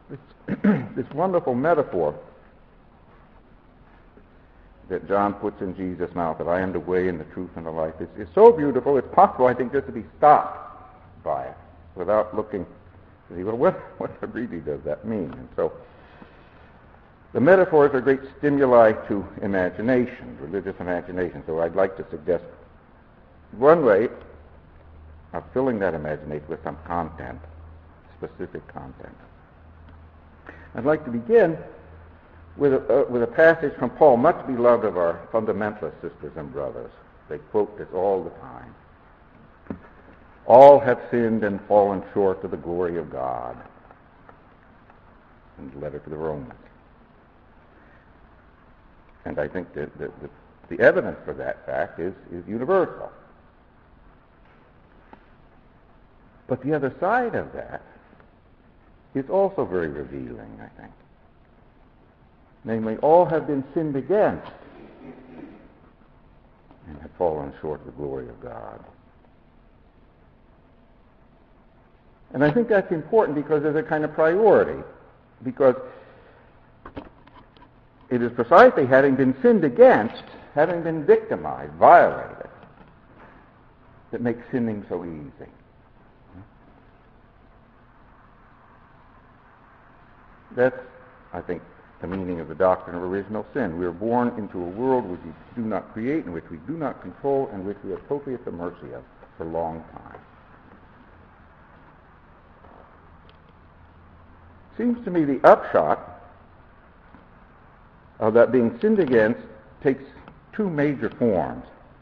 This, this wonderful metaphor that John puts in Jesus' mouth, that I am the way and the truth and the life, is so beautiful, it's possible, I think, just to be stopped by it without looking to see, well, what really does that mean? And so the metaphors are great stimuli to imagination, religious imagination. So I'd like to suggest one way of filling that imagination with some content, specific content. I'd like to begin with a passage from Paul, much beloved of our fundamentalist sisters and brothers. They quote this all the time. All have sinned and fallen short of the glory of God. In the letter to the Romans. And I think that the evidence for that fact is universal. But the other side of that is also very revealing, I think. Namely, all have been sinned against and have fallen short of the glory of God. And I think that's important because there's a kind of priority. Because it is precisely having been sinned against, having been victimized, violated, that makes sinning so easy. That's, I think, the meaning of the doctrine of original sin. We are born into a world which we do not create, in which we do not control, and which we are totally at the mercy of for a long time. Seems to me the upshot of that being sinned against takes two major forms.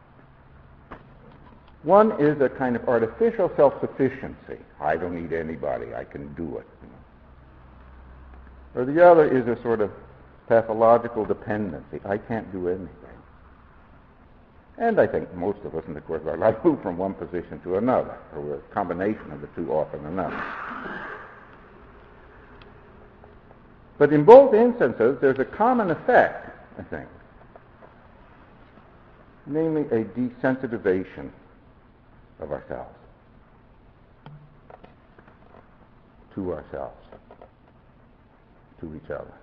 One is a kind of artificial self-sufficiency. I don't need anybody, I can do it. Or the other is a sort of pathological dependency. I can't do anything. And I think most of us in the course of our life move from one position to another, or a combination of the two often enough. But in both instances, there's a common effect, I think, namely a desensitization of ourselves, to ourselves, to each other.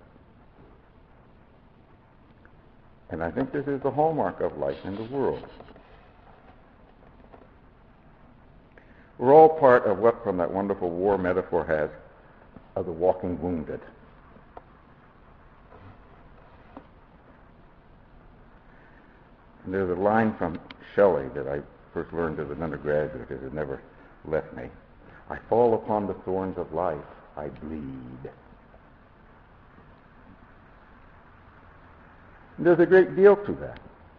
And I think this is the hallmark of life in the world. We're all part of what, from that wonderful war metaphor, has of the walking wounded. And there's a line from Shelley that I first learned as an undergraduate, because it never left me. I fall upon the thorns of life, I bleed. And there's a great deal to that.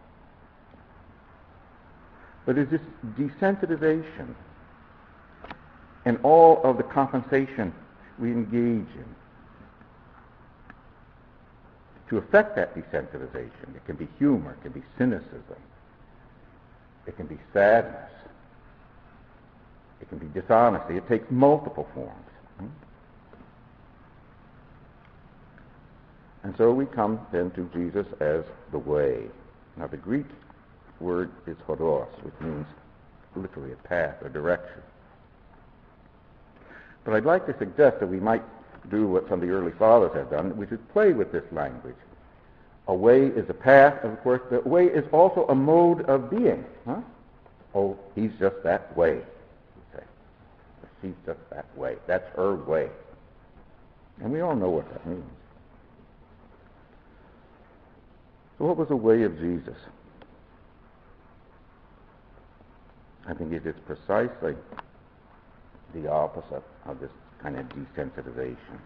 But it's this desensitization and all of the compensation we engage in to affect that desensitization. It can be humor, it can be cynicism, it can be sadness, it can be dishonesty. It takes multiple forms. And so we come then to Jesus as the way. Now the Greek word is horos, which means literally a path, a direction. But I'd like to suggest that we might do what some of the early fathers have done, which is play with this language. A way is a path, and of course the way is also a mode of being. Oh, he's just that way, you say. She's just that way. That's her way. And we all know what that means. So what was the way of Jesus? I think it is precisely the opposite of this kind of desensitization.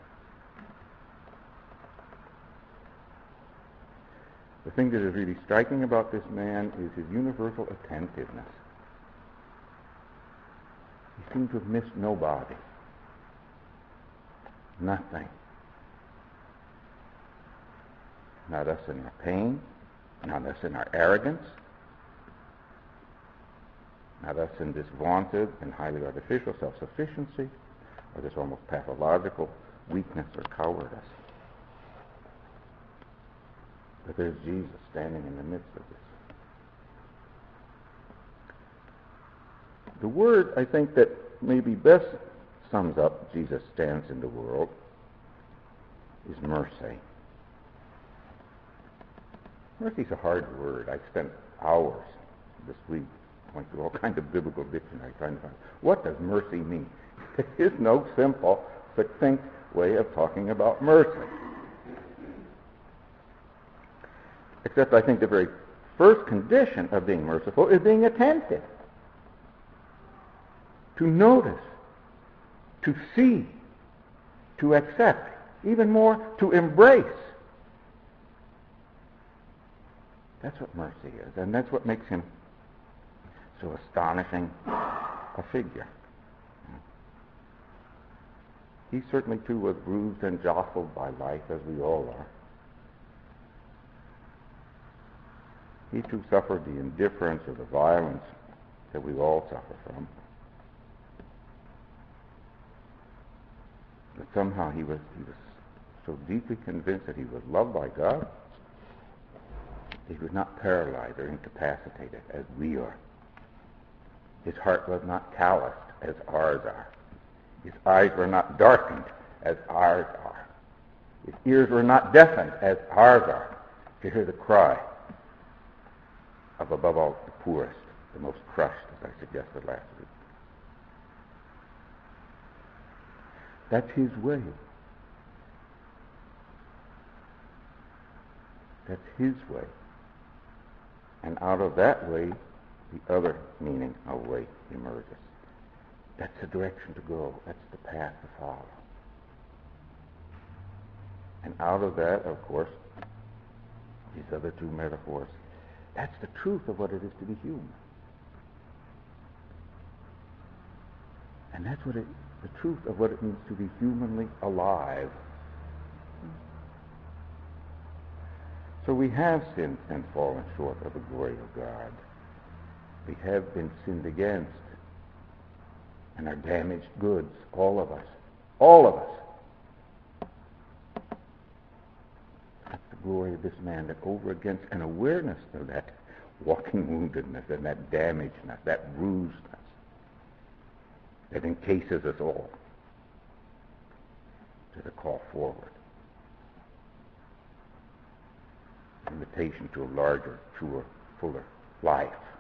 The thing that is really striking about this man is his universal attentiveness. He seems to have missed nobody. Nothing. Not us in our pain, not us in our arrogance, not us in this vaunted and highly artificial self-sufficiency, or this almost pathological weakness or cowardice. But there's Jesus standing in the midst of this. The word, I think, that maybe best sums up Jesus stands in the world mercy. Mercy is a hard word. I spent hours this week going through all kinds of biblical dictionaries trying to find what does mercy mean. There is no simple, succinct way of talking about mercy. Except I think the very first condition of being merciful is being attentive, to notice, to see, to accept, even more, to embrace. That's what mercy is, and that's what makes him so astonishing a figure. He certainly, too, was bruised and jostled by life, as we all are. He, too, suffered the indifference or the violence that we all suffer from. But somehow he was so deeply convinced that he was loved by God, he was not paralyzed or incapacitated as we are. His heart was not calloused as ours are. His eyes were not darkened as ours are. His ears were not deafened as ours are to hear the cry of, above all, the poorest, the most crushed, as I suggested last week. That's his way. That's his way. And out of that way, the other meaning of way emerges. That's the direction to go. That's the path to follow. And out of that, of course, these other two metaphors, that's the truth of what it is to be human. And that's what the truth of what it means to be humanly alive. So we have sinned and fallen short of the glory of God. We have been sinned against and are damaged goods, all of us. All of us. That's the glory of this man, that over against an awareness of that walking woundedness and that damagedness, that bruisedness that encases us all, to the call forward. Invitation to a larger, truer, fuller life.